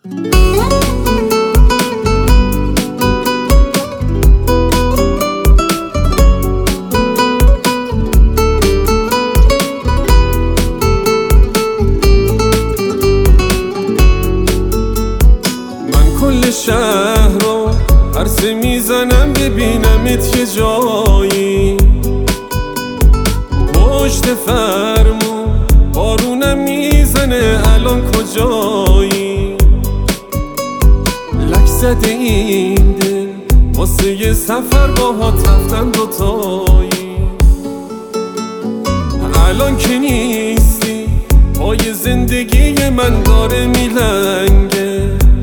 کل شهر رو عرصه میزنم ببینمت یه جایی پشت فرمون بارونم میزنه الان کجایی لک زده این دل واسه یه سفر باهات رفتن دوتایی الان که نیستی پای زندگی من داره میلنگه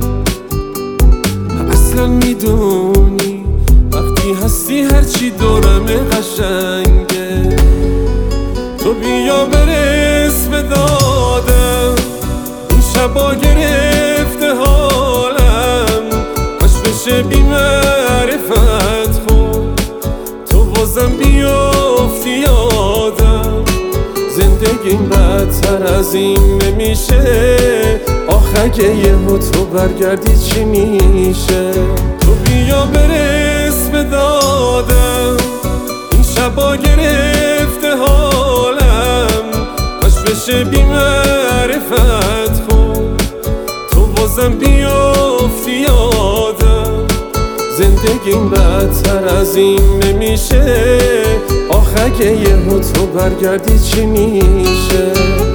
اصلا میدونی وقتی هستی هرچی دورمه قشنگه تو بیا برس به دادم این شبا گرفته حالم باش بشه بی معرفت خود تو بازم بیافتی یادم زندگیم بدتر از این نمیشه آخه اگه یهو تو برگردی چی میشه تو بیا برس به دادم این شبا گرفته حالم باش بشه بی معرفت خود تو بازم بیافتی یادم زندگیم بدتر از این نمیشه آخه اگه یهو تو برگردی چی میشه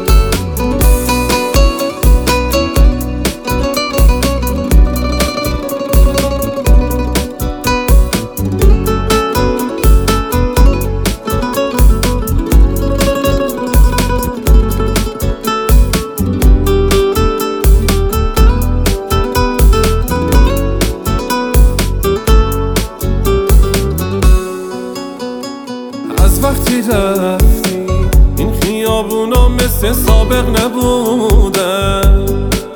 از وقتی رفتی این خیابونا مثل سابق نبودن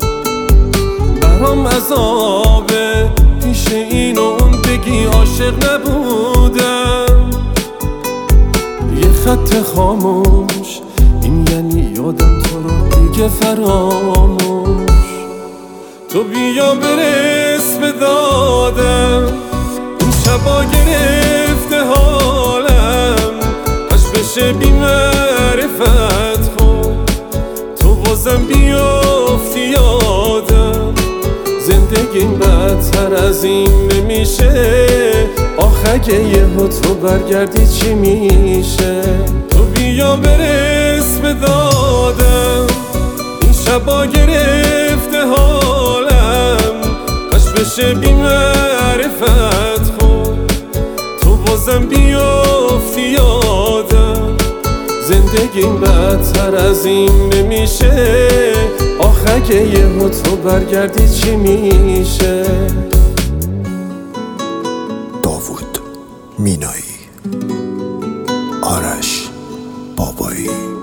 برام عذابه پیش این و اون بگی عاشق نبودم یه خط خاموش این یعنی یادم تو رو دیگه فراموش تو بیا برس به دادم این شبا گرفته حالم بشه بی معرفت خود تو بازم بیافتی یادم زندگیم بدتر از این نمیشه آخه اگه یهو تو برگردی چی میشه تو بیا برس به دادم این شبا گرفته حالم باش بشه بی معرفت خود تو بازم بیافتی یادم زندگیم بدتر از این نمیشه آخه اگه یهو تو برگردی چی میشه داوود مینایی، آرش بابایی.